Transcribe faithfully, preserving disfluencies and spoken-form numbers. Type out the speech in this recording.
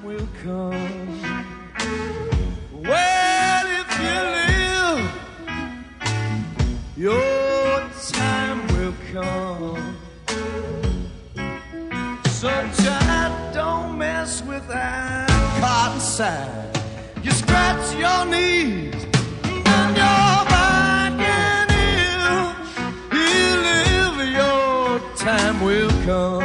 will come. Well, if you live, your time will come. So child, don't mess with that cotton side. You scratch your knees and your back, and if you live, your time will come.